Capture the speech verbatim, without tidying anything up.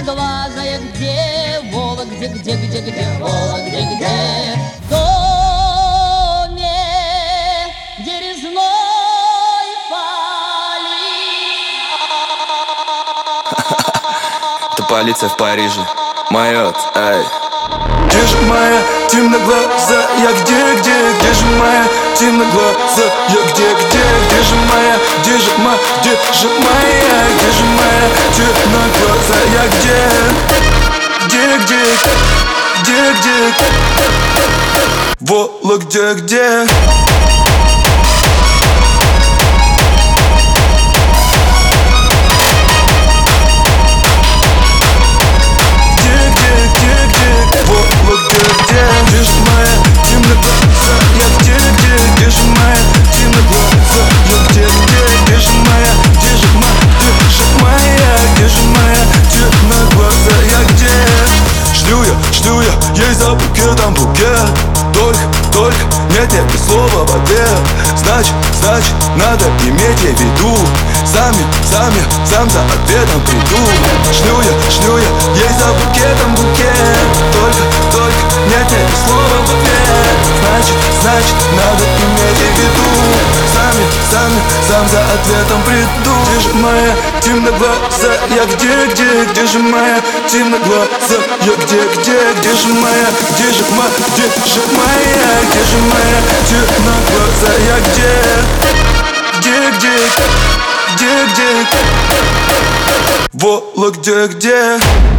темноглазая, где Вова, где, где, где, где Вова, где, где? В доме, где резной палит. Это полиция в Париже, майот, ай. Где же моя темноглазая, где, где, где же моя темноглазая, где, где, где же моя, где же моя, где же моя, где же моя темноглазая, где, где, где, где, где, Вола, где, где? Где же моя темноглазая, где, где, где же моя темноглазая, где, где, где же моя, где же моя, где же моя, где же моя темноглазая, где? Жду я, жду я, ей за букетом букет. Только, только, нет, нет, ни слова в ответ. Значит, значит, надо иметь ей в виду. Сами, сами, сам за ответом приду. Шлю я, шлю я, ей за букетом букет. Только, только, нет, нет, ни слова в ответ. Значит, значит, надо иметь ей в виду. Сами, сами, сам за ответом приду. Где же моя темноглазая, где, где, где же моя темноглазая, где, где, где же моя, где же моя, где же моя, где же моя темноглазая, где, где, где, где, где, Вола, где, где?